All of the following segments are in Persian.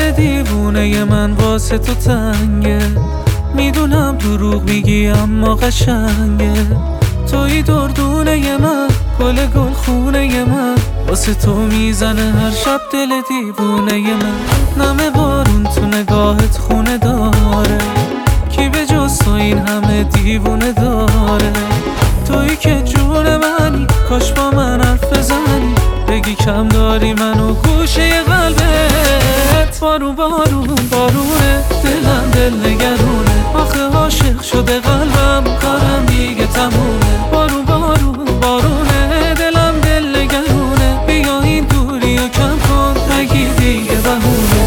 دل دیوونه من واسه تو تنگه، میدونم دروغ میگی اما قشنگه. توی دردونه من، گل خونه من، واسه تو میزنه هر شب دل دیوونه من. نم بارون تو نگاهت خونه داره، کی به جز تو این همه دیوونه داره؟ تویی که جون منی، کاش با من حرف بزنی، بگی کم داری منو گوشه قلبت. بارون بارون بارونه، دلم دل نگرونه، آخه عاشق شده قلبم، کارم دیگه تمومه. بارون بارون بارونه، دلم دل نگرونه، بیا این دوری و کم کن، نگی دیگه بهونه.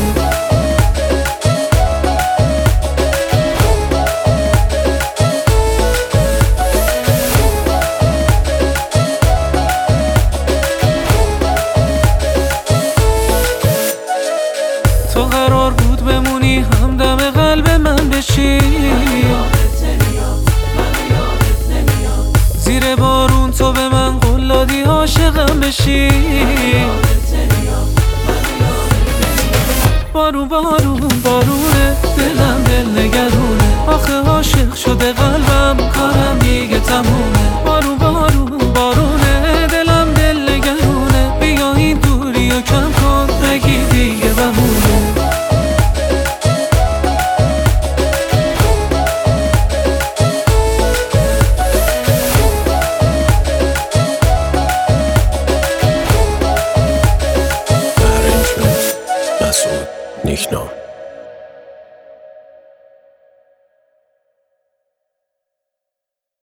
تو قرار بود بمونی همدم قلب من بشی، زیر بارون تو به من قول دادی عاشقم بشی. بارون بارون بارونه، دلم دل نگرونه، آخه عاشق شده قلبم، کارم دیگه تمومه. بارون بارون بارونه، دلم دل نگرونه، بیا این دوری و کم کن، نگی دیگه بهونه. مسعود نیکنام.